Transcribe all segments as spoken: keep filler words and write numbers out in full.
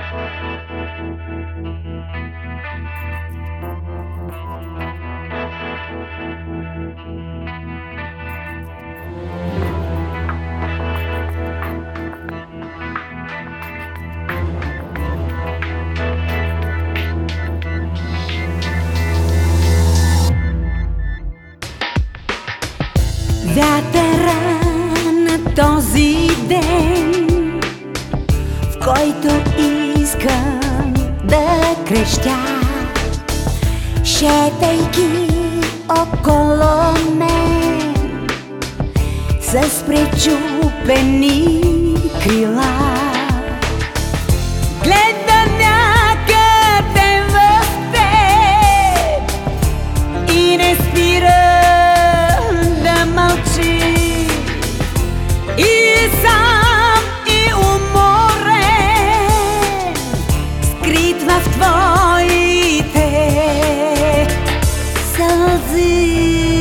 Вятъра на този ден, в който искам да крещя, шетайки около мен с пречупени крила. Гледа някъде в теб и не спира да мълчи, и сам и уморен, скрит в твоите сълзи.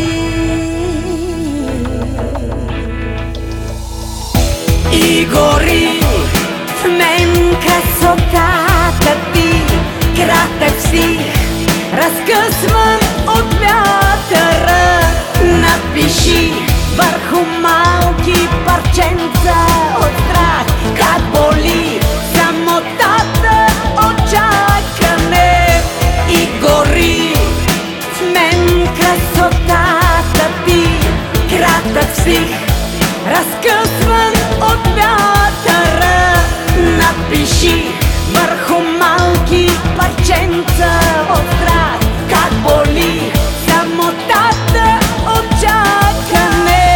И гори в мен красотата ти, кратък си, разкъсван от вятъра. Напиши върху малки парченца от страх, как боли самотата от чакане. И гори в мен красотата ти, кратък си, разкъсван от вятъра. Напиши върху малки парченца от страх, как боли самотата от чакане.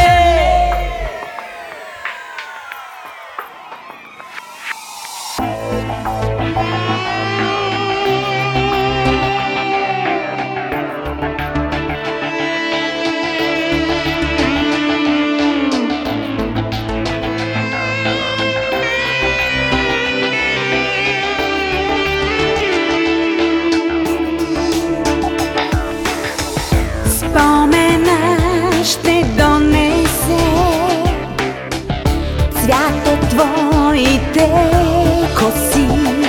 Спомена ще донесе цвят от твоите коси.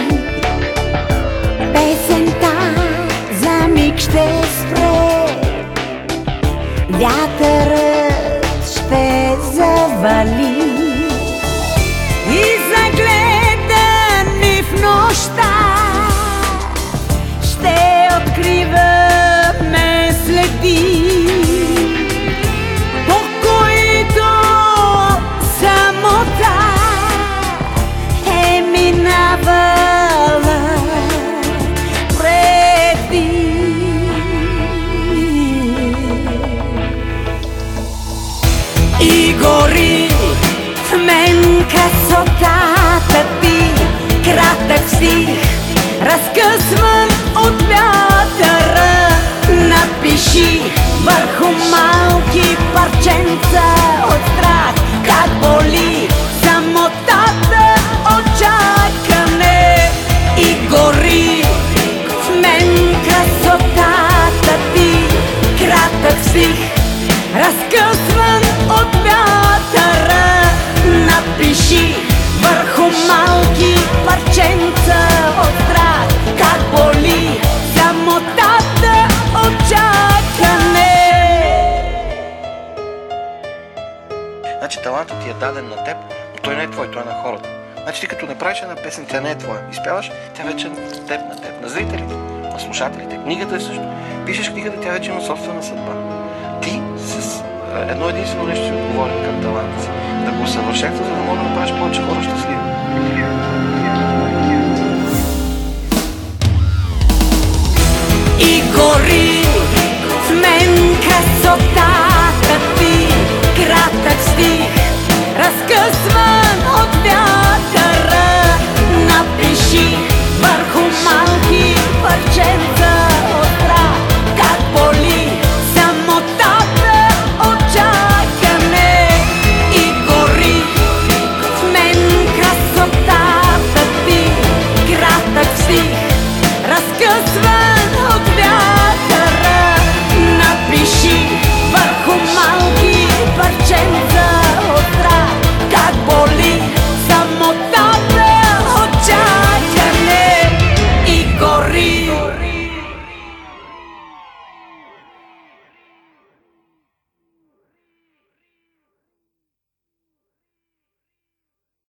Песента за миг ще спре, вятърът ще завали. И загледани в нощта ще откриваме следи, по които самота е минавала преди. И гори в мен красотата ти, кратък си, разкъсван от вятъра. Напиши върху малки парченца от страх, как боли самотата от чакане. И гори в мен красотата ти, кратък си, разкъсван от вятъра. Напиши върху малки парченца от страх, как боли самотата от чакане. Значи талантът ти е даден на теб, но той не е твой, той е на хората. Значи ти като не правиш една песен, тя не е твоя. Изпяваш, тя вече е на теб, на теб, на зрителите, на слушателите. Книгата е също. Пишеш книгата, тя вече има собствена съдба. Ти с едно единствено нещо си отговорим към таланта си. Да го усъвършенства, за да може да направиш повече хора щастливи. И гори в мен красотата ти, кратък стих, разкъсван от вятъра. Напиши върху малки парченца от страх, как боли самотата от чакане. И гори в мен красотата ти, кратък стих, разкъсван